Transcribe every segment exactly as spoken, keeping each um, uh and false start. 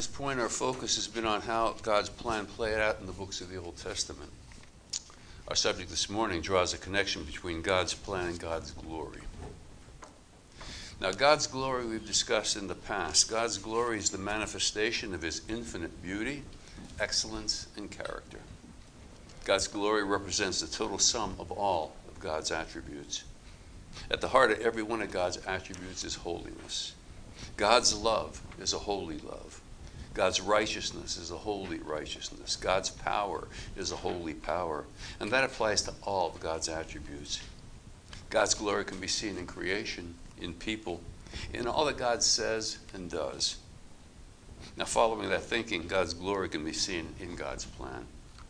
this point, our focus has been on how God's plan played out in the books of the Old Testament. Our subject this morning draws a connection between God's plan and God's glory. Now, God's glory we've discussed in the past. God's glory is the manifestation of his infinite beauty, excellence, and character. God's glory represents the total sum of all of God's attributes. At the heart of every one of God's attributes is holiness. God's love is a holy love. God's righteousness is a holy righteousness. God's power is a holy power. And that applies to all of God's attributes. God's glory can be seen in creation, in people, in all that God says and does. Now, following that thinking, God's glory can be seen in God's plan.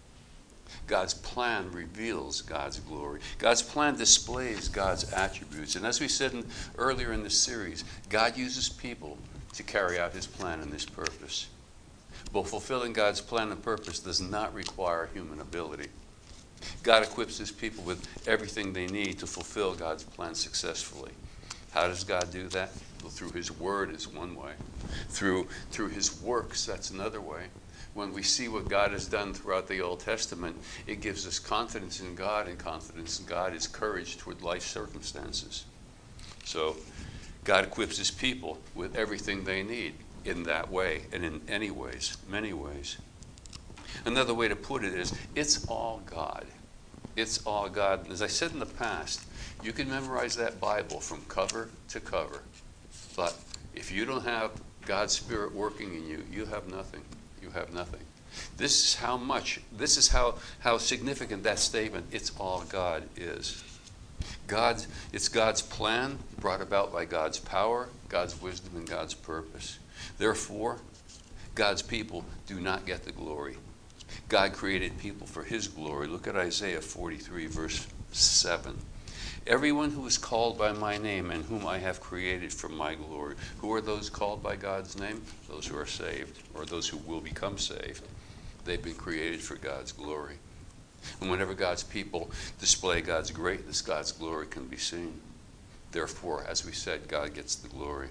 God's plan reveals God's glory. God's plan displays God's attributes. And as we said in, earlier in this series, God uses people to carry out his plan and his purpose. But fulfilling God's plan and purpose does not require human ability. God equips his people with everything they need to fulfill God's plan successfully. How does God do that? Well, through his word is one way. Through, through his works, that's another way. When we see what God has done throughout the Old Testament, it gives us confidence in God, and confidence in God is courage toward life circumstances. So God equips his people with everything they need in that way, and in any ways, many ways. Another way to put it is, it's all God. It's all God. As I said in the past, you can memorize that Bible from cover to cover. But if you don't have God's Spirit working in you, you have nothing. You have nothing. This is how much, this is how, how significant that statement, it's all God, is. God, it's God's plan brought about by God's power, God's wisdom, and God's purpose. Therefore, God's people do not get the glory. God created people for his glory. Look at Isaiah forty-three, verse seven. Everyone who is called by my name and whom I have created for my glory. Who are those called by God's name? Those who are saved, or those who will become saved. They've been created for God's glory. And whenever God's people display God's greatness, God's glory can be seen. Therefore, as we said, God gets the glory.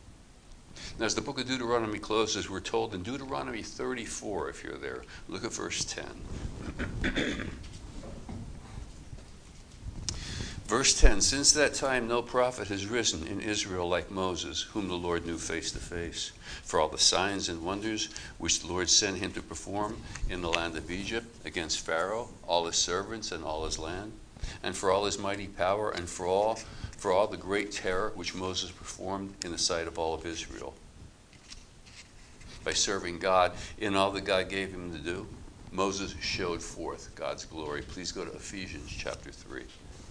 Now, as the book of Deuteronomy closes, we're told in Deuteronomy thirty-four, if you're there, look at verse ten. Verse ten, since that time no prophet has risen in Israel like Moses, whom the Lord knew face to face, for all the signs and wonders which the Lord sent him to perform in the land of Egypt against Pharaoh, all his servants and all his land, and for all his mighty power, and for all, for all the great terror which Moses performed in the sight of all of Israel. By serving God in all that God gave him to do, Moses showed forth God's glory. Please go to Ephesians chapter three.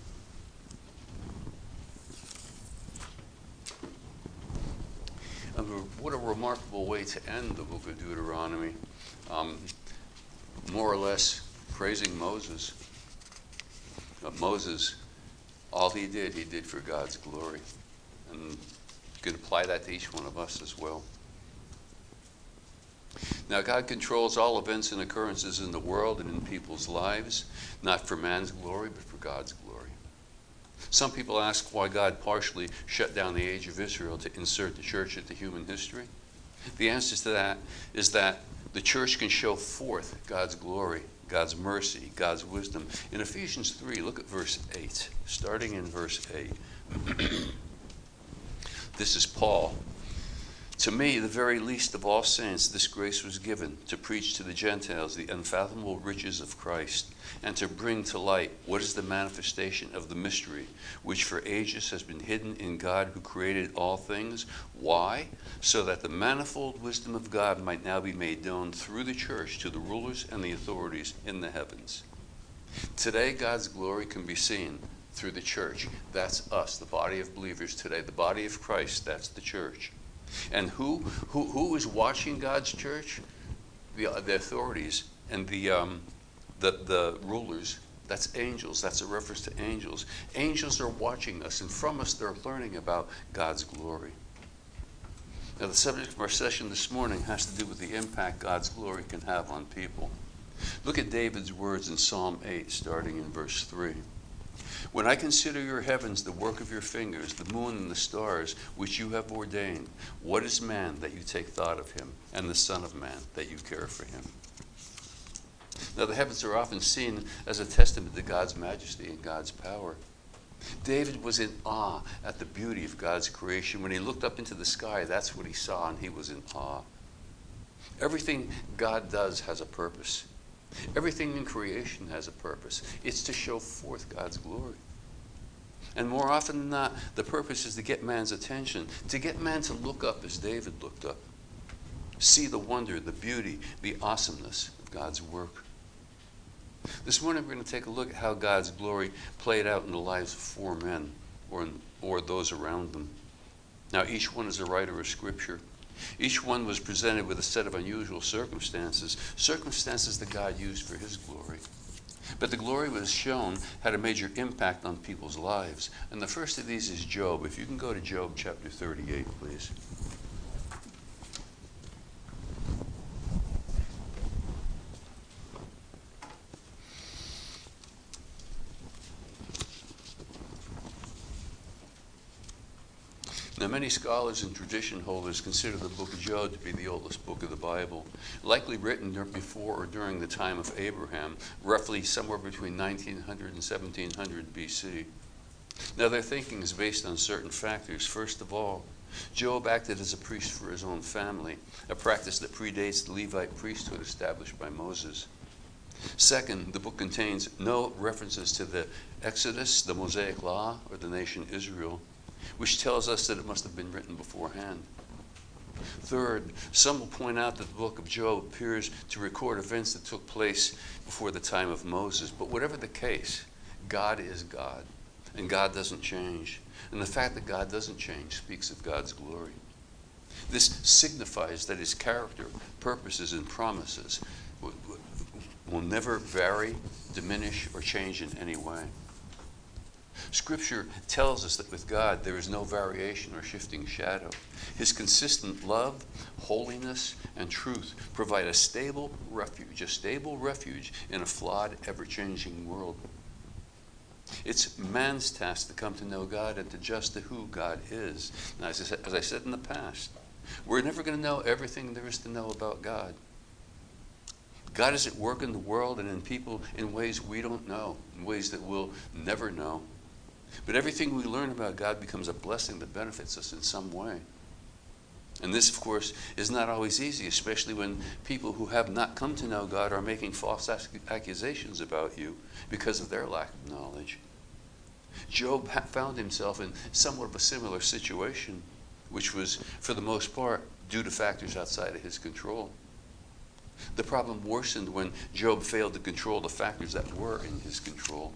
What a remarkable way to end the book of Deuteronomy. Um, more or less praising Moses. Uh, Moses, all he did, he did for God's glory. And you can apply that to each one of us as well. Now, God controls all events and occurrences in the world and in people's lives, not for man's glory, but for God's glory. Some people ask why God partially shut down the age of Israel to insert the church into human history. The answer to that is that the church can show forth God's glory, God's mercy, God's wisdom. In Ephesians three, look at verse eight, starting in verse eight. This is Paul. To me, the very least of all saints, this grace was given to preach to the Gentiles the unfathomable riches of Christ, and to bring to light what is the manifestation of the mystery, which for ages has been hidden in God who created all things. Why? So that the manifold wisdom of God might now be made known through the church to the rulers and the authorities in the heavens. Today, God's glory can be seen through the church. That's us, the body of believers today, the body of Christ, that's the church. And who who who is watching God's church? The, the authorities and the um, the the rulers. That's angels. That's a reference to angels. Angels are watching us, and from us they're learning about God's glory. Now, the subject of our session this morning has to do with the impact God's glory can have on people. Look at David's words in Psalm eight, starting in verse three. When I consider your heavens, the work of your fingers, the moon and the stars, which you have ordained, what is man that you take thought of him, and the Son of Man that you care for him? Now, the heavens are often seen as a testament to God's majesty and God's power. David was in awe at the beauty of God's creation. When he looked up into the sky, that's what he saw, and he was in awe. Everything God does has a purpose. Everything in creation has a purpose. It's to show forth God's glory. And more often than not, the purpose is to get man's attention, to get man to look up as David looked up. See the wonder, the beauty, the awesomeness of God's work. This morning we're going to take a look at how God's glory played out in the lives of four men, or, in, or those around them. Now, each one is a writer of Scripture. Each one was presented with a set of unusual circumstances, circumstances that God used for his glory. But the glory was shown had a major impact on people's lives. And the first of these is Job. If you can go to Job chapter thirty-eight, please. Now, many scholars and tradition holders consider the book of Job to be the oldest book of the Bible, likely written before or during the time of Abraham, roughly somewhere between nineteen hundred and seventeen hundred B C. Now, their thinking is based on certain factors. First of all, Job acted as a priest for his own family, a practice that predates the Levite priesthood established by Moses. Second, the book contains no references to the Exodus, the Mosaic Law, or the nation Israel, which tells us that it must have been written beforehand. Third, some will point out that the book of Job appears to record events that took place before the time of Moses. But whatever the case, God is God, and God doesn't change. And the fact that God doesn't change speaks of God's glory. This signifies that his character, purposes, and promises will never vary, diminish, or change in any way. Scripture tells us that with God there is no variation or shifting shadow. His consistent love, holiness, and truth provide a stable refuge, a stable refuge in a flawed, ever-changing world. It's man's task to come to know God and to just to who God is. Now, as I said, as I said in the past, we're never going to know everything there is to know about God. God is at work in the world and in people in ways we don't know, in ways that we'll never know. But everything we learn about God becomes a blessing that benefits us in some way. And this, of course, is not always easy, especially when people who have not come to know God are making false accusations about you because of their lack of knowledge. Job found himself in somewhat of a similar situation, which was, for the most part, due to factors outside of his control. The problem worsened when Job failed to control the factors that were in his control.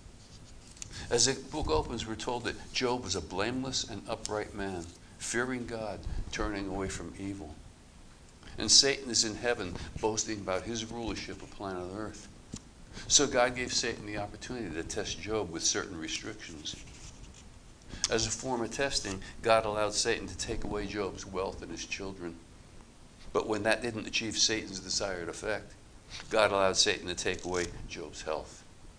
As the book opens, we're told that Job was a blameless and upright man, fearing God, turning away from evil. And Satan is in heaven, boasting about his rulership of planet Earth. So God gave Satan the opportunity to test Job with certain restrictions. As a form of testing, God allowed Satan to take away Job's wealth and his children. But when that didn't achieve Satan's desired effect, God allowed Satan to take away Job's health.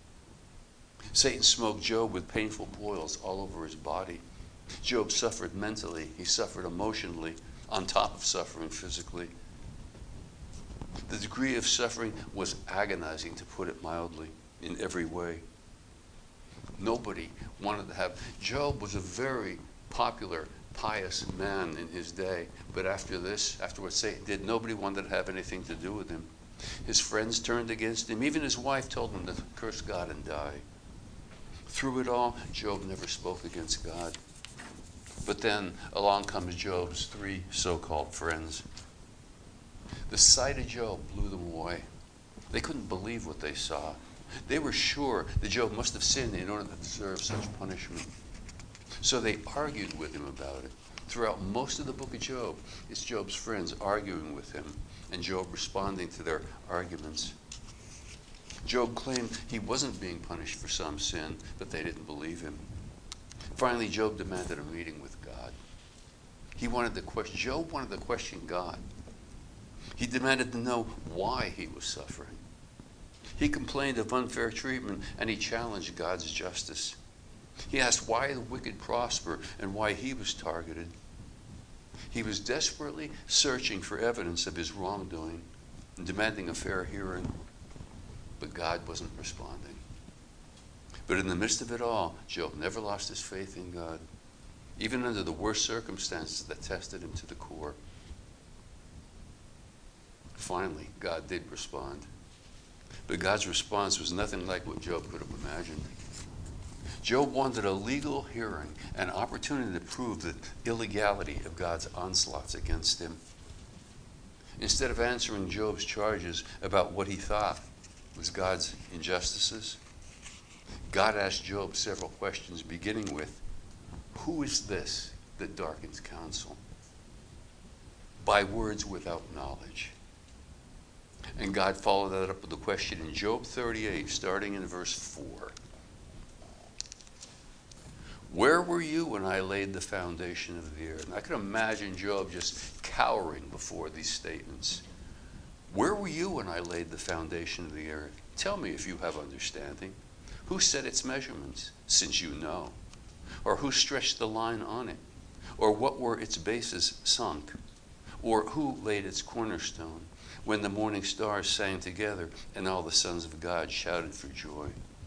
Satan smoked Job with painful boils all over his body. Job suffered mentally. He suffered emotionally, on top of suffering physically. The degree of suffering was agonizing, to put it mildly, in every way. Nobody wanted to have... Job was a very popular, pious man in his day. But after this, after what Satan did, nobody wanted to have anything to do with him. His friends turned against him. Even his wife told him to curse God and die. Through it all, Job never spoke against God. But then along comes Job's three so-called friends. The sight of Job blew them away. They couldn't believe what they saw. They were sure that Job must have sinned in order to deserve such punishment. So they argued with him about it. Throughout most of the book of Job, it's Job's friends arguing with him, and Job responding to their arguments. Job claimed he wasn't being punished for some sin, but they didn't believe him. Finally, Job demanded a meeting with God. He wanted to question, Job wanted to question God. He demanded to know why he was suffering. He He complained of unfair treatment, and he challenged God's justice. He asked why the wicked prosper and why he was targeted. He was desperately searching for evidence of his wrongdoing and demanding a fair hearing, but God wasn't responding. But in the midst of it all, Job never lost his faith in God, even under the worst circumstances that tested him to the core. Finally, God did respond. But God's response was nothing like what Job could have imagined. Job wanted a legal hearing, an opportunity to prove the illegality of God's onslaughts against him. Instead of answering Job's charges about what he thought was God's injustices, God asked Job several questions, beginning with, "Who is this that darkens counsel? By words without knowledge." And God followed that up with a question in Job thirty-eight, starting in verse four. "Where were you when I laid the foundation of the earth?" And I can imagine Job just cowering before these statements. "Where were you when I laid the foundation of the earth? Tell me if you have understanding. Who set its measurements, since you know? Or who stretched the line on it? Or what were its bases sunk? Or who laid its cornerstone, when the morning stars sang together and all the sons of God shouted for joy?"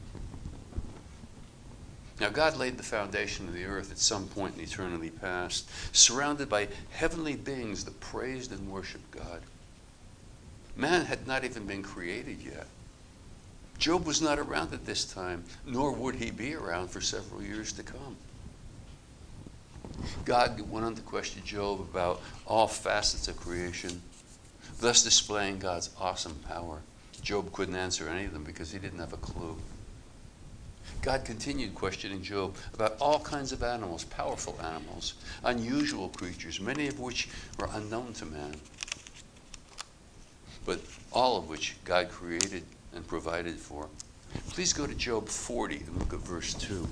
Now, God laid the foundation of the earth at some point in eternity past, surrounded by heavenly beings that praised and worshiped God. Man had not even been created yet. Job was not around at this time, nor would he be around for several years to come. God went on to question Job about all facets of creation, thus displaying God's awesome power. Job couldn't answer any of them because he didn't have a clue. God continued questioning Job about all kinds of animals, powerful animals, unusual creatures, many of which were unknown to man, but all of which God created and provided for. Please go to Job forty and look at verse two.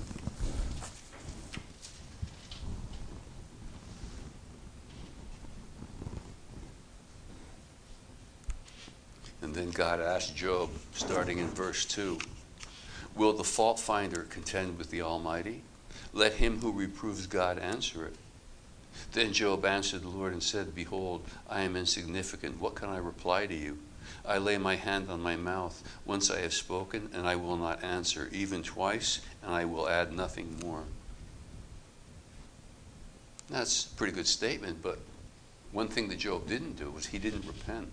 And then God asked Job, starting in verse two, "Will the fault finder contend with the Almighty? Let him who reproves God answer it." Then Job answered the Lord and said, "Behold, I am insignificant. What can I reply to you? I lay my hand on my mouth. Once I have spoken, and I will not answer, even twice, and I will add nothing more." That's a pretty good statement, but one thing that Job didn't do was he didn't repent.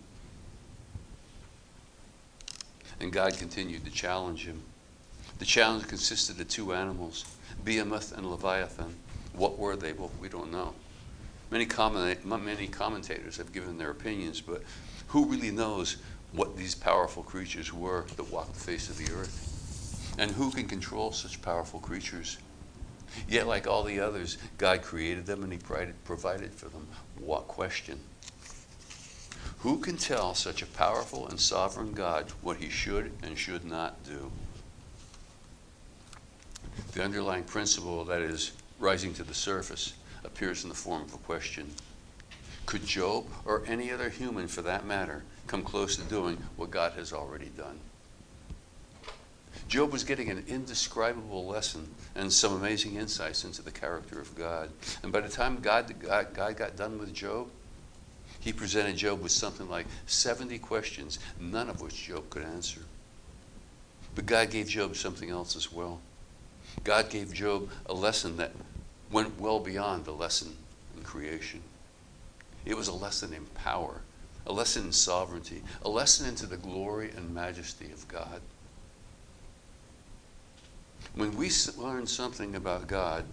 And God continued to challenge him. The challenge consisted of two animals, Behemoth and Leviathan. What were they? Well, we don't know. Many, comment, many commentators have given their opinions, but who really knows what these powerful creatures were that walked the face of the earth? And who can control such powerful creatures? Yet, like all the others, God created them and he provided for them. What question? Who can tell such a powerful and sovereign God what he should and should not do? The underlying principle that is rising to the surface appears in the form of a question. Could Job, or any other human for that matter, come close to doing what God has already done? Job was getting an indescribable lesson and some amazing insights into the character of God. And by the time God, God, God got done with Job, he presented Job with something like seventy questions, none of which Job could answer. But God gave Job something else as well. God gave Job a lesson that went well beyond the lesson in creation. It was a lesson in power, a lesson in sovereignty, a lesson into the glory and majesty of God. When we learn something about God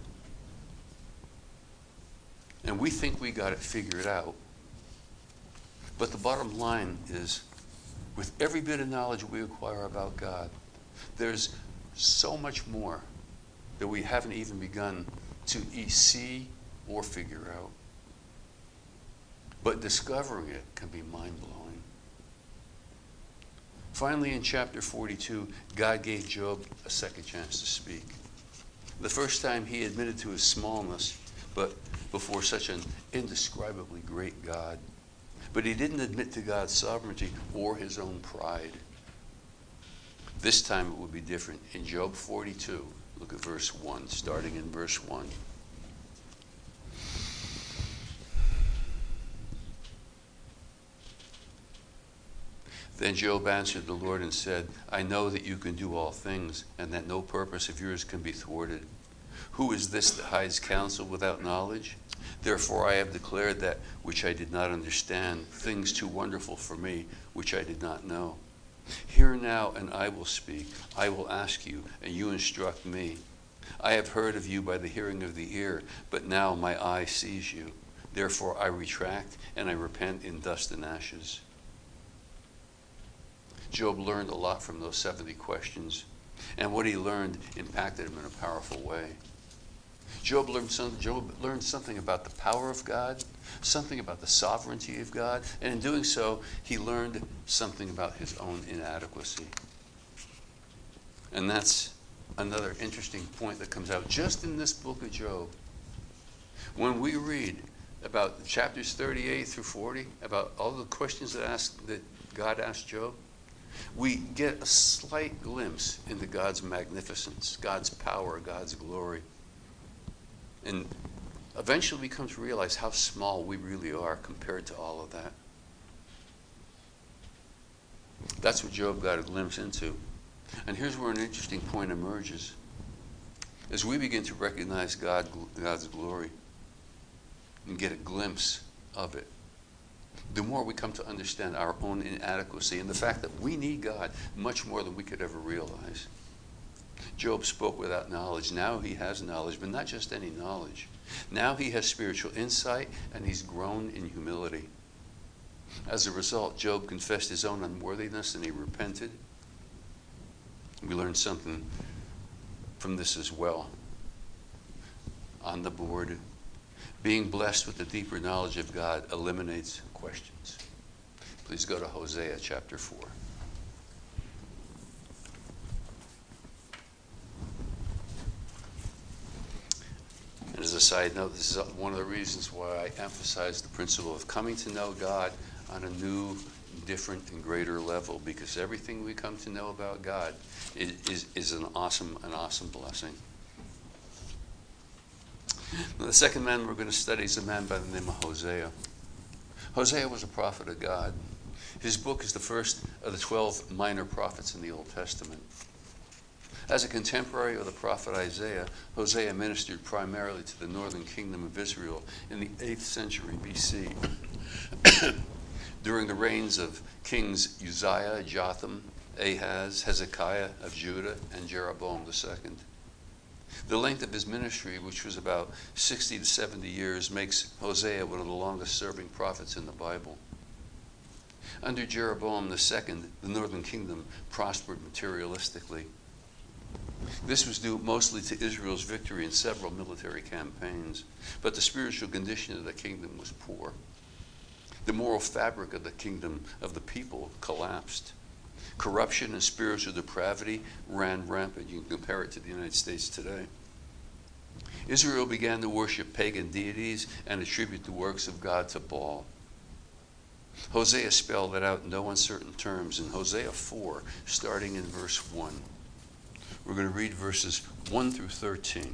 and we think we got it figured out, but the bottom line is, with every bit of knowledge we acquire about God, there's so much more that we haven't even begun to see or figure out. But discovering it can be mind-blowing. Finally, in chapter forty-two, God gave Job a second chance to speak. The first time he admitted to his smallness, but before such an indescribably great God. But he didn't admit to God's sovereignty or his own pride. This time it would be different. In Job forty-two, look at verse one, starting in verse one. Then Job answered the Lord and said, I know that you can do all things, and that no purpose of yours can be thwarted. Who is this that hides counsel without knowledge? Therefore I have declared that which I did not understand, things too wonderful for me, which I did not know. Hear now, and I will speak. I will ask you, and you instruct me. I have heard of you by the hearing of the ear, but now my eye sees you. Therefore I retract, and I repent in dust and ashes. Job learned a lot from those seventy questions, and what he learned impacted him in a powerful way. Job learned, some, Job learned something about the power of God, something about the sovereignty of God, and in doing so, he learned something about his own inadequacy. And that's another interesting point that comes out just in this book of Job. When we read about chapters thirty-eight through forty, about all the questions that, asked, that God asked Job, we get a slight glimpse into God's magnificence, God's power, God's glory. And eventually we come to realize how small we really are compared to all of that. That's what Job got a glimpse into. And here's where an interesting point emerges. As we begin to recognize God, God's glory and get a glimpse of it, the more we come to understand our own inadequacy and the fact that we need God much more than we could ever realize. Job spoke without knowledge. Now he has knowledge, but not just any knowledge. Now he has spiritual insight, and he's grown in humility. As a result, Job confessed his own unworthiness, and he repented. We learned something from this as well. On the board, being blessed with the deeper knowledge of God eliminates questions. Please go to Hosea chapter four. And as a side note, this is one of the reasons why I emphasize the principle of coming to know God on a new, different, and greater level, because everything we come to know about God is, is, is an awesome, an awesome blessing. Now, the second man we're going to study is a man by the name of Hosea. Hosea was a prophet of God. His book is the first of the twelve minor prophets in the Old Testament. As a contemporary of the prophet Isaiah, Hosea ministered primarily to the northern kingdom of Israel in the eighth century B C during the reigns of kings Uzziah, Jotham, Ahaz, Hezekiah of Judah, and Jeroboam the second. The length of his ministry, which was about sixty to seventy years, makes Hosea one of the longest serving prophets in the Bible. Under Jeroboam the second, the northern kingdom prospered materialistically. This was due mostly to Israel's victory in several military campaigns, but the spiritual condition of the kingdom was poor. The moral fabric of the kingdom of the people collapsed. Corruption and spiritual depravity ran rampant. You can compare it to the United States today. Israel began to worship pagan deities and attribute the works of God to Baal. Hosea spelled it out in no uncertain terms in Hosea four, starting in verse one. We're going to read verses one through thirteen.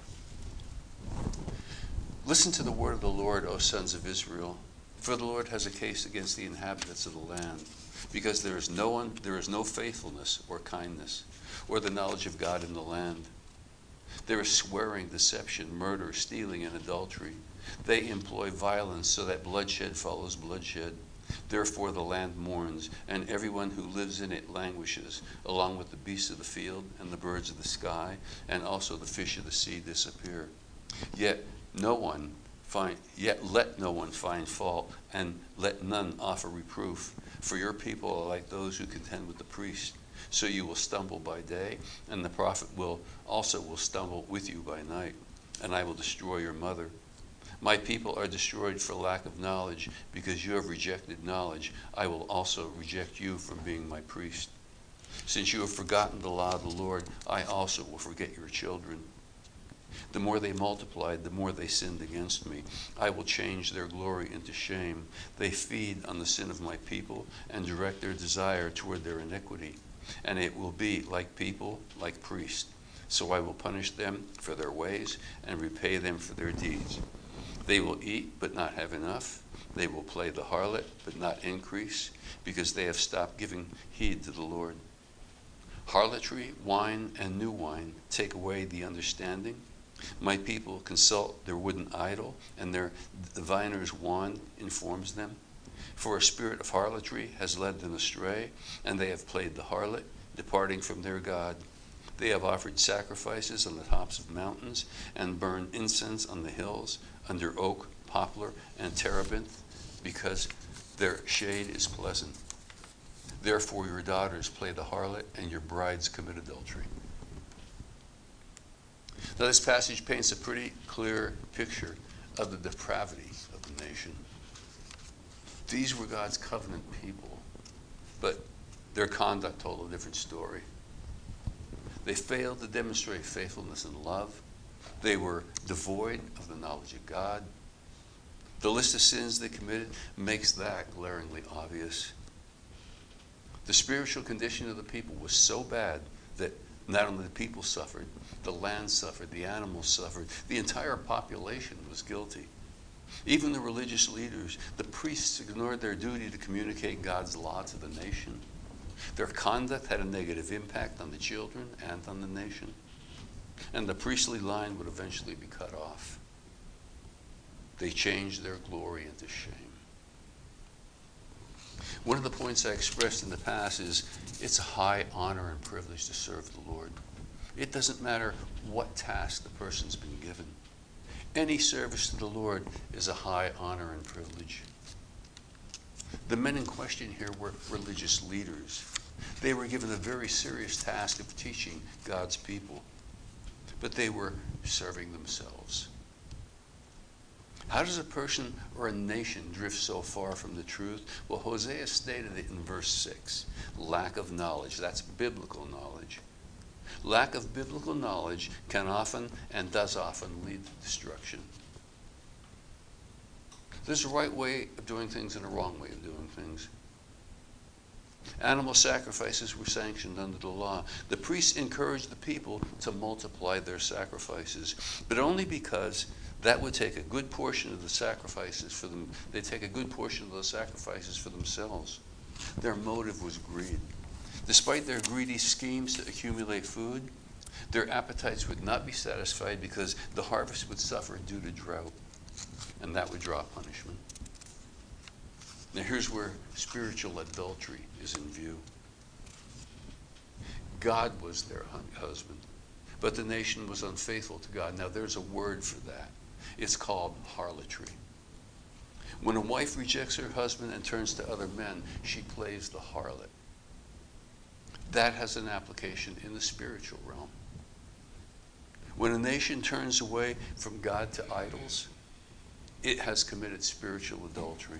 Listen to the word of the Lord, O sons of Israel, for the Lord has a case against the inhabitants of the land, because there is no one, there is no faithfulness or kindness, or the knowledge of God in the land. There is swearing, deception, murder, stealing, and adultery. They employ violence so that bloodshed follows bloodshed. Therefore the land mourns, and everyone who lives in it languishes, along with the beasts of the field and the birds of the sky, and also the fish of the sea disappear. Yet no one find, yet let no one find fault, and let none offer reproof. For your people are like those who contend with the priest. So you will stumble by day, and the prophet will also will stumble with you by night, and I will destroy your mother. My people are destroyed for lack of knowledge, because you have rejected knowledge. I will also reject you from being my priest. Since you have forgotten the law of the Lord, I also will forget your children. The more they multiplied, the more they sinned against me. I will change their glory into shame. They feed on the sin of my people and direct their desire toward their iniquity. and it will be like people, like priests. So I will punish them for their ways and repay them for their deeds. They will eat but not have enough. They will play the harlot but not increase, because they have stopped giving heed to the Lord. Harlotry, wine, and new wine take away the understanding. My people consult their wooden idol, and their diviner's wand informs them. For a spirit of harlotry has led them astray, and they have played the harlot, departing from their God. They have offered sacrifices on the tops of mountains, and burned incense on the hills, under oak, poplar, and terebinth, because their shade is pleasant. Therefore your daughters play the harlot, and your brides commit adultery. Now this passage paints a pretty clear picture of the depravity of the nation. These were God's covenant people, but their conduct told a different story. They failed to demonstrate faithfulness and love. They were devoid of the knowledge of God. The list of sins they committed makes that glaringly obvious. The spiritual condition of the people was so bad that not only the people suffered, the land suffered, the animals suffered, the entire population was guilty. Even the religious leaders, the priests, ignored their duty to communicate God's law to the nation. Their conduct had a negative impact on the children and on the nation. And the priestly line would eventually be cut off. They changed their glory into shame. One of the points I expressed in the past is it's a high honor and privilege to serve the Lord. It doesn't matter what task the person's been given. Any service to the Lord is a high honor and privilege. The men in question here were religious leaders. They were given a very serious task of teaching God's people, but they were serving themselves. How does a person or a nation drift so far from the truth? Well, Hosea stated it in verse six. Lack of knowledge. That's biblical knowledge. Lack of biblical knowledge can often and does often lead to destruction. There's a right way of doing things and a wrong way of doing things. Animal sacrifices were sanctioned under the law. The priests encouraged the people to multiply their sacrifices, but only because that would take a good portion of the sacrifices for them. They take a good portion of those sacrifices for themselves. Their motive was greed. Despite their greedy schemes to accumulate food, their appetites would not be satisfied because the harvest would suffer due to drought, and that would draw punishment. Now here's where spiritual adultery is in view. God was their husband, but the nation was unfaithful to God. Now there's a word for that. It's called harlotry. When a wife rejects her husband and turns to other men, she plays the harlot. That has an application in the spiritual realm. When a nation turns away from God to idols, it has committed spiritual adultery.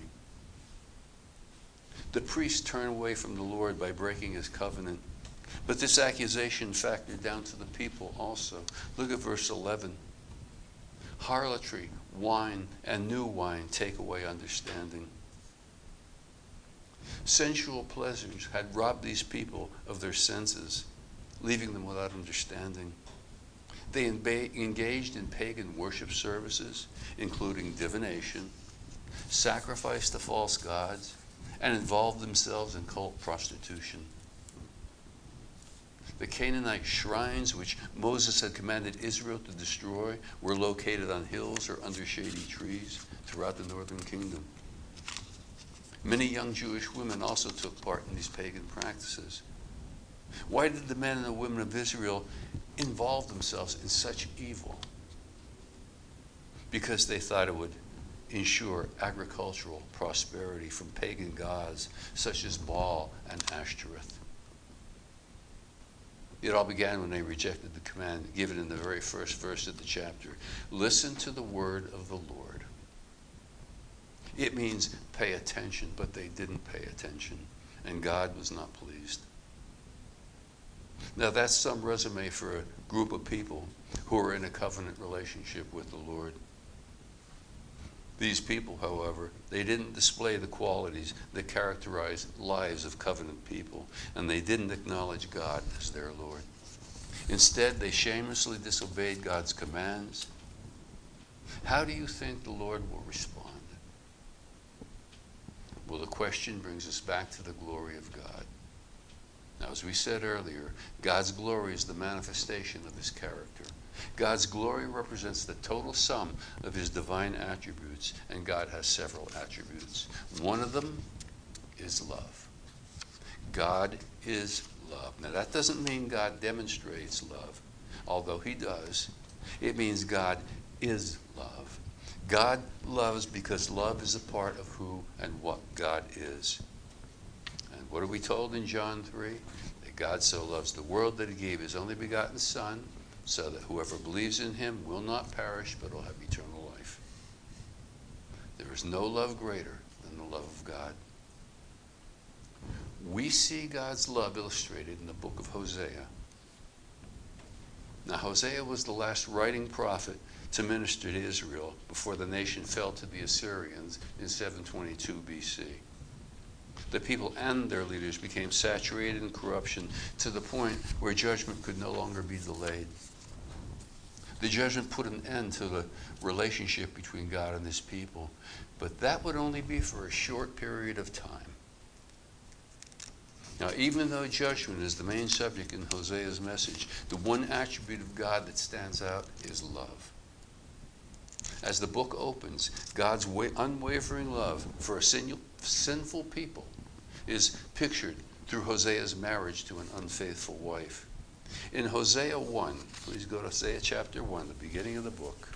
The priests turn away from the Lord by breaking his covenant, but this accusation factored down to the people also. Look at verse eleven. Harlotry, wine, and new wine take away understanding. Sensual pleasures had robbed these people of their senses, leaving them without understanding. They engaged in pagan worship services, including divination, sacrifice to false gods, and involved themselves in cult prostitution. The Canaanite shrines, which Moses had commanded Israel to destroy, were located on hills or under shady trees throughout the northern kingdom. Many young Jewish women also took part in these pagan practices. Why did the men and the women of Israel involve themselves in such evil? Because they thought it would ensure agricultural prosperity from pagan gods such as Baal and Ashtoreth. It all began when they rejected the command given in the very first verse of the chapter. Listen to the word of the Lord. It means pay attention, but they didn't pay attention, and God was not pleased. Now that's some resume for a group of people who are in a covenant relationship with the Lord. These people, however, they didn't display the qualities that characterize lives of covenant people, and they didn't acknowledge God as their Lord. Instead, they shamelessly disobeyed God's commands. How do you think the Lord will respond? Well, the question brings us back to the glory of God. Now, as we said earlier, God's glory is the manifestation of his character. God's glory represents the total sum of his divine attributes, and God has several attributes. One of them is love. God is love. Now, that doesn't mean God demonstrates love, although he does. It means God is love. God loves because love is a part of who and what God is. And what are we told in John three? That God so loves the world that he gave his only begotten Son, so that whoever believes in him will not perish but will have eternal life. There is no love greater than the love of God. We see God's love illustrated in the book of Hosea. Now, Hosea was the last writing prophet to minister to Israel before the nation fell to the Assyrians in seven twenty-two B C. The people and their leaders became saturated in corruption to the point where judgment could no longer be delayed. The judgment put an end to the relationship between God and his people, but that would only be for a short period of time. Now, even though judgment is the main subject in Hosea's message, the one attribute of God that stands out is love. As the book opens, God's unwavering love for a sin- sinful people is pictured through Hosea's marriage to an unfaithful wife. In Hosea one, please go to Hosea chapter one, the beginning of the book.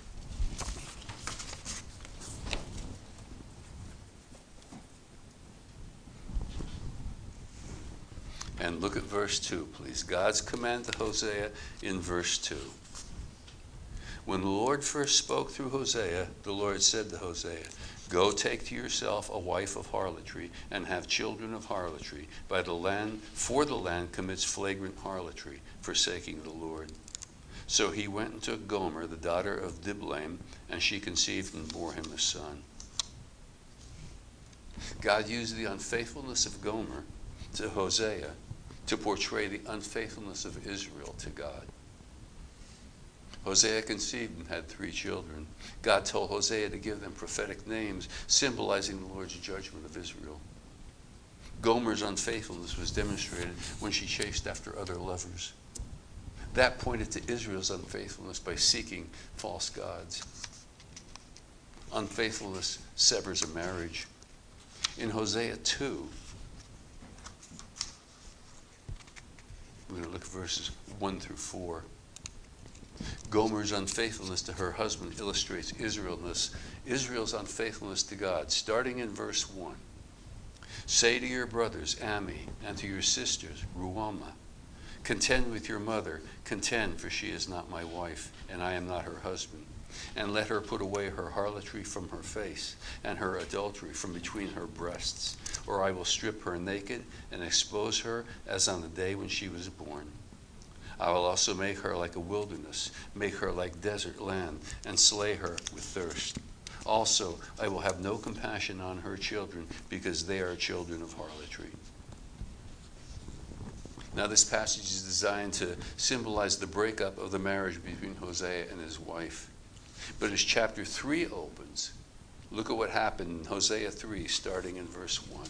And look at verse two, please. God's command to Hosea in verse two. When the Lord first spoke through Hosea, the Lord said to Hosea, "Go take to yourself a wife of harlotry and have children of harlotry. By the land, for the land commits flagrant harlotry, forsaking the Lord." So he went and took Gomer, the daughter of Diblaim, and she conceived and bore him a son. God used the unfaithfulness of Gomer to Hosea to portray the unfaithfulness of Israel to God. Hosea conceived and had three children. God told Hosea to give them prophetic names symbolizing the Lord's judgment of Israel. Gomer's unfaithfulness was demonstrated when she chased after other lovers. That pointed to Israel's unfaithfulness by seeking false gods. Unfaithfulness severs a marriage. In Hosea two, we're going to look at verses one through four. Gomer's unfaithfulness to her husband illustrates Israel's, Israel's unfaithfulness to God. Starting in verse one, "Say to your brothers, Ami, and to your sisters, Ruama, contend with your mother, contend, for she is not my wife, and I am not her husband. And let her put away her harlotry from her face, and her adultery from between her breasts, or I will strip her naked and expose her as on the day when she was born. I will also make her like a wilderness, make her like desert land, and slay her with thirst. Also, I will have no compassion on her children, because they are children of harlotry." Now, this passage is designed to symbolize the breakup of the marriage between Hosea and his wife. But as chapter three opens, look at what happened in Hosea three, starting in verse one.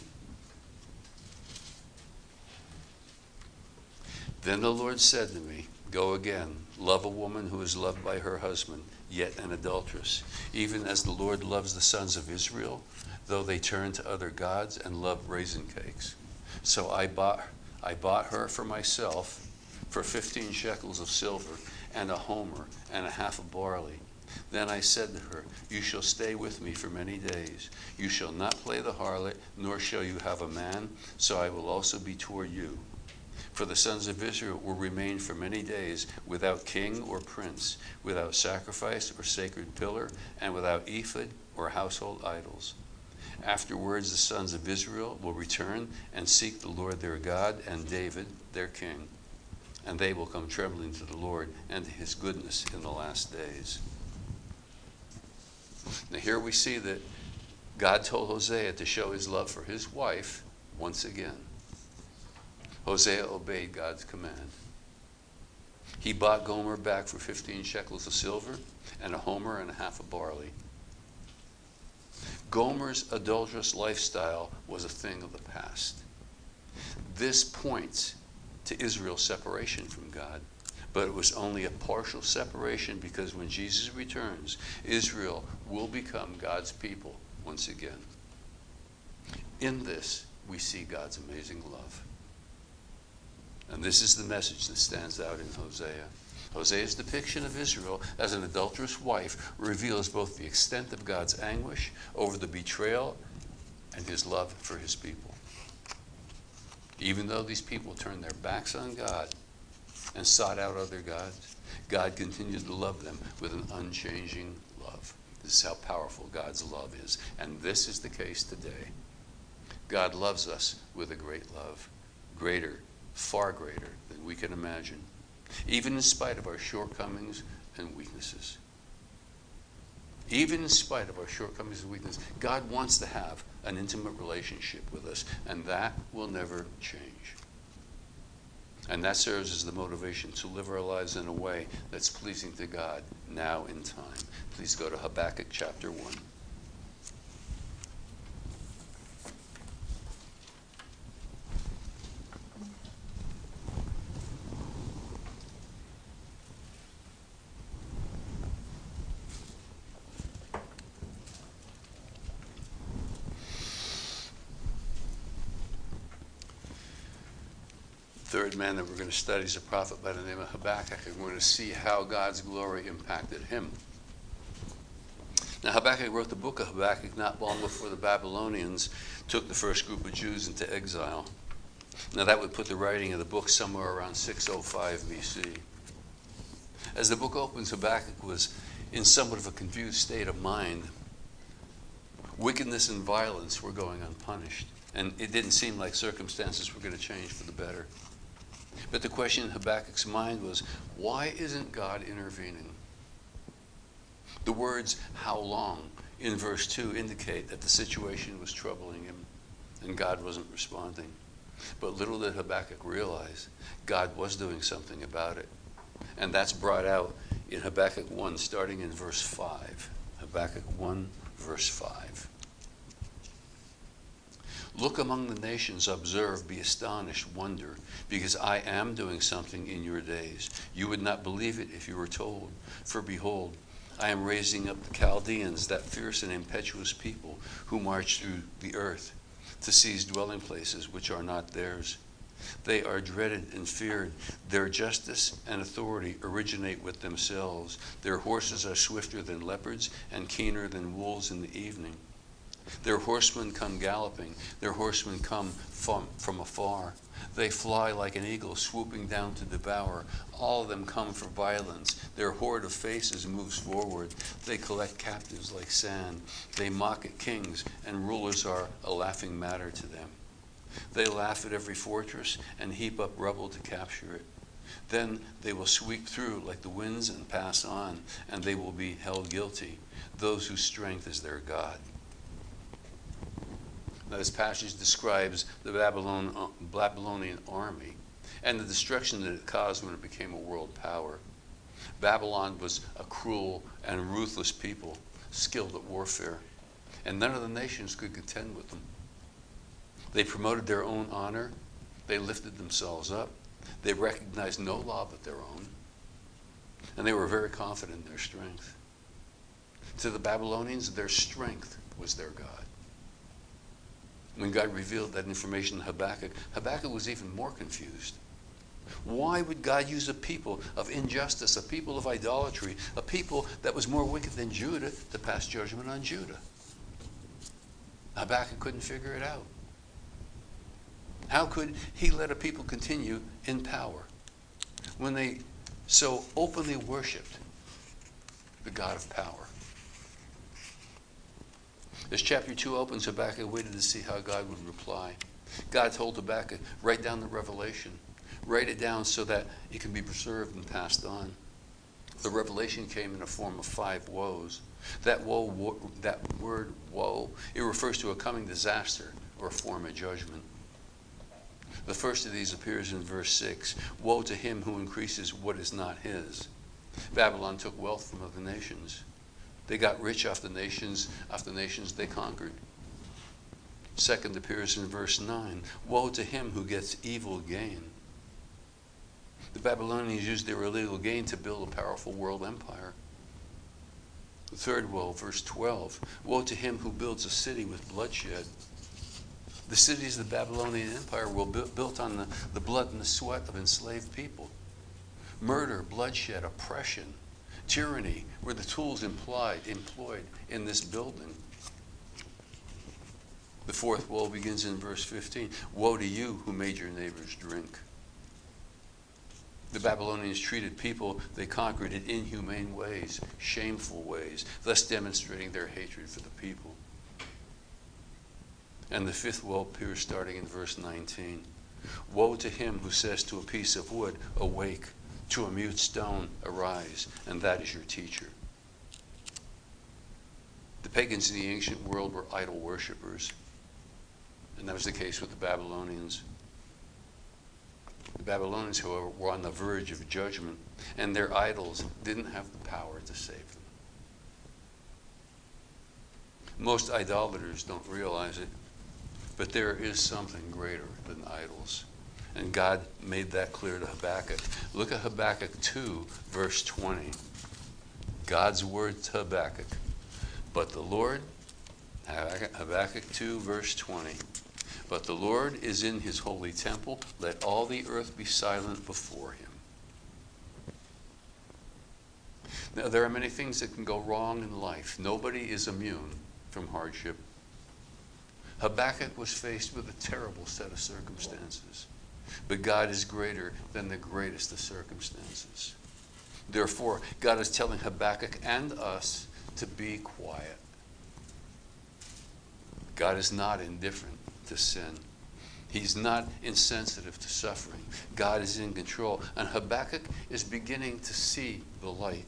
"Then the Lord said to me, go again, love a woman who is loved by her husband, yet an adulteress, even as the Lord loves the sons of Israel, though they turn to other gods and love raisin cakes. So I bought, I bought her for myself for fifteen shekels of silver, and a homer, and a half of barley. Then I said to her, you shall stay with me for many days. You shall not play the harlot, nor shall you have a man, so I will also be toward you. For the sons of Israel will remain for many days without king or prince, without sacrifice or sacred pillar, and without ephod or household idols. Afterwards the sons of Israel will return and seek the Lord their God and David their king. And they will come trembling to the Lord and to his goodness in the last days." Now here we see that God told Hosea to show his love for his wife once again. Hosea obeyed God's command. He bought Gomer back for fifteen shekels of silver and a homer and a half of barley. Gomer's adulterous lifestyle was a thing of the past. This points to Israel's separation from God, but it was only a partial separation, because when Jesus returns, Israel will become God's people once again. In this, we see God's amazing love. And this is the message that stands out in Hosea. Hosea's depiction of Israel as an adulterous wife reveals both the extent of God's anguish over the betrayal and his love for his people. Even though these people turned their backs on God and sought out other gods, God continued to love them with an unchanging love. This is how powerful God's love is. And this is the case today. God loves us with a great love, greater, far greater than we can imagine, even in spite of our shortcomings and weaknesses. Even in spite of our shortcomings and weaknesses, God wants to have an intimate relationship with us, and that will never change. And that serves as the motivation to live our lives in a way that's pleasing to God now in time. Please go to Habakkuk chapter one. Third man that we're going to study is a prophet by the name of Habakkuk, and we're going to see how God's glory impacted him. Now, Habakkuk wrote the book of Habakkuk not long before the Babylonians took the first group of Jews into exile. Now, that would put the writing of the book somewhere around six oh five B C. As the book opens, Habakkuk was in somewhat of a confused state of mind. Wickedness and violence were going unpunished, and it didn't seem like circumstances were going to change for the better. But the question in Habakkuk's mind was, why isn't God intervening? The words, how long, in verse two indicate that the situation was troubling him and God wasn't responding. But little did Habakkuk realize, God was doing something about it. And that's brought out in Habakkuk one, starting in verse five. Habakkuk one, verse five. Look among the nations, observe, be astonished, wonder, because I am doing something in your days. You would not believe it if you were told. For behold, I am raising up the Chaldeans, that fierce and impetuous people who march through the earth to seize dwelling places which are not theirs. They are dreaded and feared. Their justice and authority originate with themselves. Their horses are swifter than leopards and keener than wolves in the evening. Their horsemen come galloping. Their horsemen come from, from afar. They fly like an eagle, swooping down to devour. All of them come for violence. Their horde of faces moves forward. They collect captives like sand. They mock at kings, and rulers are a laughing matter to them. They laugh at every fortress and heap up rubble to capture it. Then they will sweep through like the winds and pass on, and they will be held guilty, those whose strength is their God. Now, this passage describes the Babylon, Babylonian army and the destruction that it caused when it became a world power. Babylon was a cruel and ruthless people, skilled at warfare, and none of the nations could contend with them. They promoted their own honor. They lifted themselves up. They recognized no law but their own, and they were very confident in their strength. To the Babylonians, their strength was their God. When God revealed that information to Habakkuk, Habakkuk was even more confused. Why would God use a people of injustice, a people of idolatry, a people that was more wicked than Judah to pass judgment on Judah? Habakkuk couldn't figure it out. How could he let a people continue in power when they so openly worshipped the God of power? As chapter two opens, Habakkuk waited to see how God would reply. God told Habakkuk, write down the revelation. Write it down so that it can be preserved and passed on. The revelation came in the form of five woes. That woe, wo, that word woe, it refers to a coming disaster or a form of judgment. The first of these appears in verse six. Woe to him who increases what is not his. Babylon took wealth from other nations. They got rich off the nations, off the nations they conquered. Second appears in verse nine. Woe to him who gets evil gain. The Babylonians used their illegal gain to build a powerful world empire. The third woe, verse twelve. Woe to him who builds a city with bloodshed. The cities of the Babylonian Empire were built on the, the blood and the sweat of enslaved people. Murder, bloodshed, oppression, tyranny were the tools implied, employed in this building. The fourth woe begins in verse fifteen. Woe to you who made your neighbors drink. The Babylonians treated people they conquered in inhumane ways, shameful ways, thus demonstrating their hatred for the people. And the fifth woe appears starting in verse nineteen. Woe to him who says to a piece of wood, awake, to a mute stone, arise, and that is your teacher. The pagans in the ancient world were idol worshippers, and that was the case with the Babylonians. The Babylonians, however, were on the verge of judgment, and their idols didn't have the power to save them. Most idolaters don't realize it, but there is something greater than idols. And God made that clear to Habakkuk. Look at Habakkuk two, verse twenty. God's word to Habakkuk. But the Lord, Habakkuk two, verse twenty. But the Lord is in his holy temple. Let all the earth be silent before him. Now, there are many things that can go wrong in life. Nobody is immune from hardship. Habakkuk was faced with a terrible set of circumstances. But God is greater than the greatest of circumstances. Therefore, God is telling Habakkuk and us to be quiet. God is not indifferent to sin. He's not insensitive to suffering. God is in control. And Habakkuk is beginning to see the light.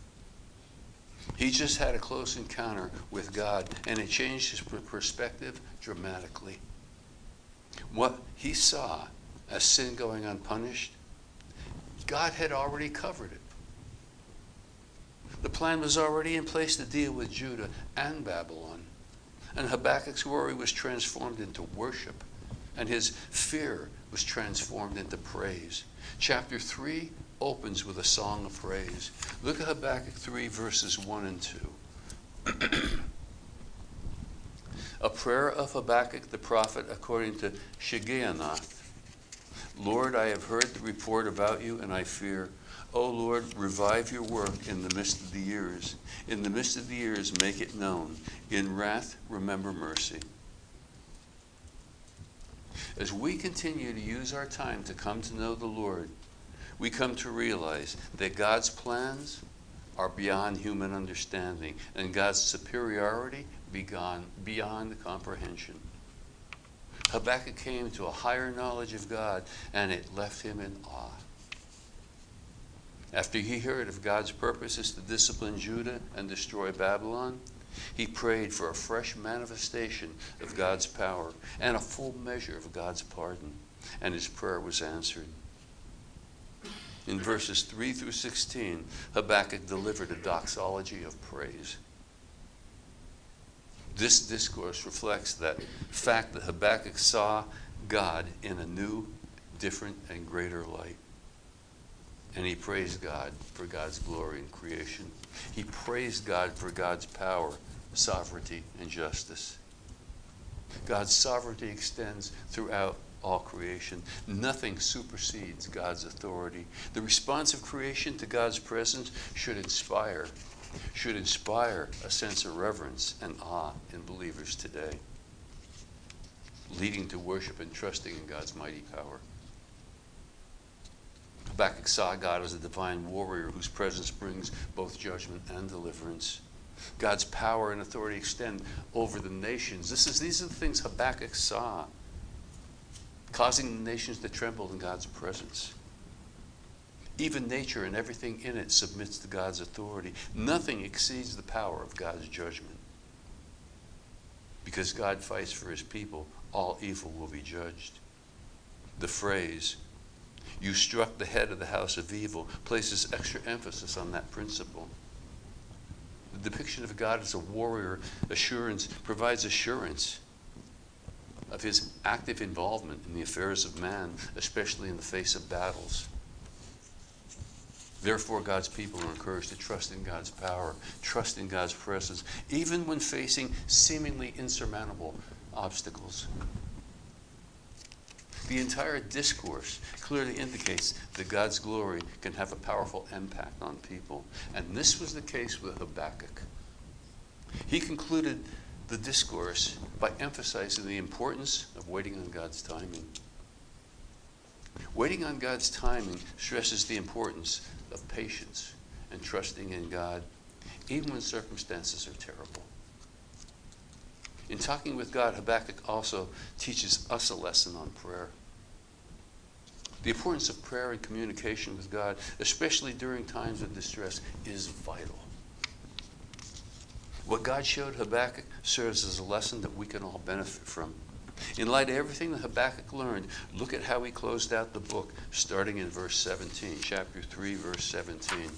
He just had a close encounter with God, and it changed his perspective dramatically. What he saw as sin going unpunished, God had already covered it. The plan was already in place to deal with Judah and Babylon. And Habakkuk's worry was transformed into worship, and his fear was transformed into praise. Chapter three opens with a song of praise. Look at Habakkuk three, verses one and two. A prayer of Habakkuk the prophet according to Shigionoth. Lord, I have heard the report about you, and I fear. O Lord, revive your work in the midst of the years. In the midst of the years, make it known. In wrath, remember mercy. As we continue to use our time to come to know the Lord, we come to realize that God's plans are beyond human understanding, and God's superiority beyond, beyond comprehension. Habakkuk came to a higher knowledge of God, and it left him in awe. After he heard of God's purposes to discipline Judah and destroy Babylon, he prayed for a fresh manifestation of God's power and a full measure of God's pardon, and his prayer was answered. In verses three through sixteen, Habakkuk delivered a doxology of praise. This discourse reflects that fact that Habakkuk saw God in a new, different, and greater light. And he praised God for God's glory in creation. He praised God for God's power, sovereignty, and justice. God's sovereignty extends throughout all creation. Nothing supersedes God's authority. The response of creation to God's presence should inspire, should inspire a sense of reverence and awe in believers today, leading to worship and trusting in God's mighty power. Habakkuk saw God as a divine warrior whose presence brings both judgment and deliverance. God's power and authority extend over the nations. This is, these are the things Habakkuk saw, causing the nations to tremble in God's presence. Even nature and everything in it submits to God's authority. Nothing exceeds the power of God's judgment. Because God fights for his people, all evil will be judged. The phrase, "You struck the head of the house of evil," places extra emphasis on that principle. The depiction of God as a warrior assurance provides assurance of his active involvement in the affairs of man, especially in the face of battles. Therefore, God's people are encouraged to trust in God's power, trust in God's presence, even when facing seemingly insurmountable obstacles. The entire discourse clearly indicates that God's glory can have a powerful impact on people. And this was the case with Habakkuk. He concluded the discourse by emphasizing the importance of waiting on God's timing. Waiting on God's timing stresses the importance of patience and trusting in God, even when circumstances are terrible. In talking with God, Habakkuk also teaches us a lesson on prayer. The importance of prayer and communication with God, especially during times of distress, is vital. What God showed Habakkuk serves as a lesson that we can all benefit from. In light of everything that Habakkuk learned, look at how he closed out the book, starting in verse seventeen, chapter three, verse seventeen.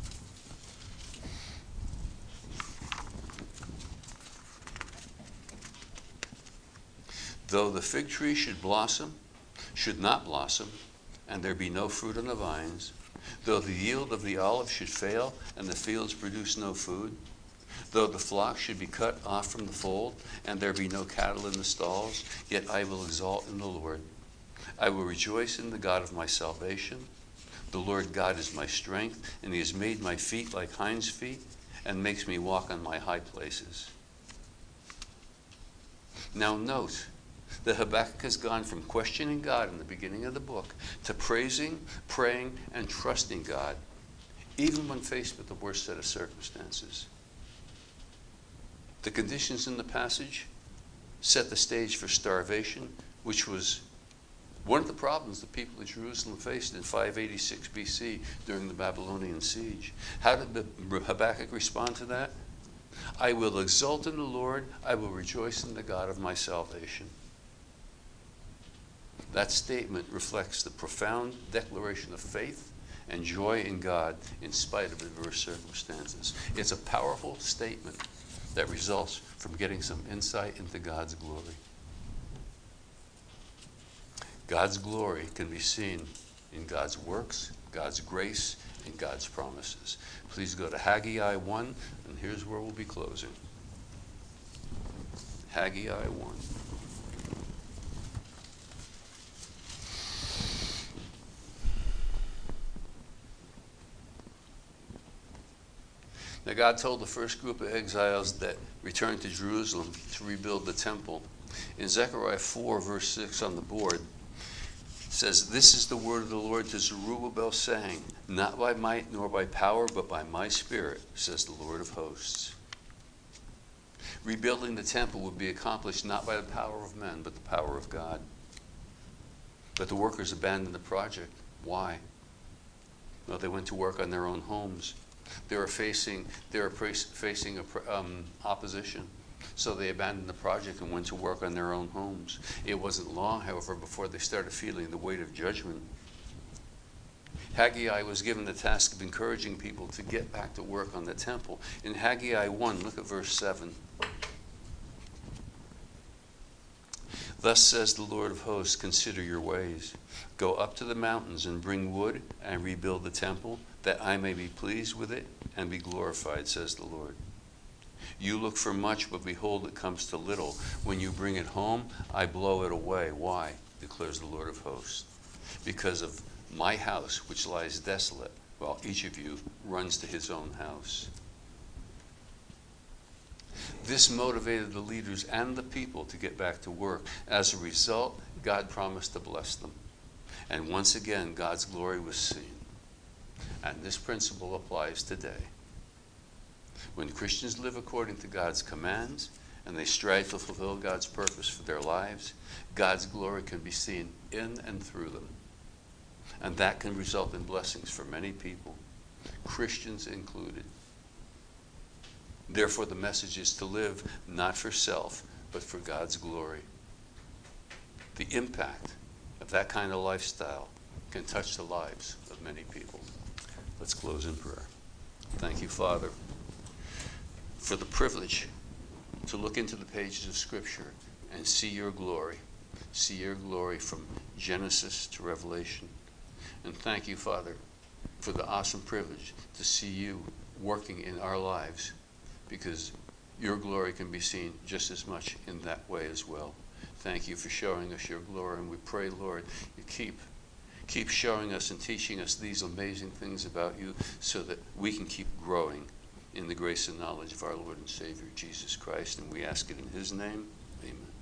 Though the fig tree should blossom, should not blossom, and there be no fruit on the vines, though the yield of the olive should fail, and the fields produce no food, though the flock should be cut off from the fold, and there be no cattle in the stalls, yet I will exalt in the Lord. I will rejoice in the God of my salvation. The Lord God is my strength, and he has made my feet like hinds' feet, and makes me walk on my high places. Now note that Habakkuk has gone from questioning God in the beginning of the book to praising, praying, and trusting God, even when faced with the worst set of circumstances. The conditions in the passage set the stage for starvation, which was one of the problems the people of Jerusalem faced in five eighty-six B C during the Babylonian siege. How did Habakkuk respond to that? I will exult in the Lord, I will rejoice in the God of my salvation. That statement reflects the profound declaration of faith and joy in God in spite of adverse circumstances. It's a powerful statement that results from getting some insight into God's glory. God's glory can be seen in God's works, God's grace, and God's promises. Please go to Haggai one, and here's where we'll be closing. Haggai one. Now God told the first group of exiles that returned to Jerusalem to rebuild the temple. In Zechariah four, verse six on the board, it says, "This is the word of the Lord to Zerubbabel, saying, not by might nor by power, but by my spirit, says the Lord of hosts." Rebuilding the temple would be accomplished not by the power of men, but the power of God. But the workers abandoned the project. Why? Well, they went to work on their own homes. They were facing, they were facing um, opposition. So they abandoned the project and went to work on their own homes. It wasn't long, however, before they started feeling the weight of judgment. Haggai was given the task of encouraging people to get back to work on the temple. In Haggai one, look at verse seven. Thus says the Lord of hosts, consider your ways. Go up to the mountains and bring wood and rebuild the temple, that I may be pleased with it and be glorified, says the Lord. You look for much, but behold, it comes to little. When you bring it home, I blow it away. Why? Declares the Lord of hosts. Because of my house, which lies desolate, while each of you runs to his own house. This motivated the leaders and the people to get back to work. As a result, God promised to bless them. And once again, God's glory was seen. And this principle applies today. When Christians live according to God's commands and they strive to fulfill God's purpose for their lives, God's glory can be seen in and through them. And that can result in blessings for many people, Christians included. Therefore, the message is to live not for self, but for God's glory. The impact of that kind of lifestyle can touch the lives of many people. Let's close in prayer. Thank you, Father, for the privilege to look into the pages of Scripture and see your glory. See your glory from Genesis to Revelation. And thank you, Father, for the awesome privilege to see you working in our lives, because your glory can be seen just as much in that way as well. Thank you for showing us your glory, and we pray, Lord, you keep keep showing us and teaching us these amazing things about you so that we can keep growing in the grace and knowledge of our Lord and Savior, Jesus Christ. And we ask it in his name. Amen.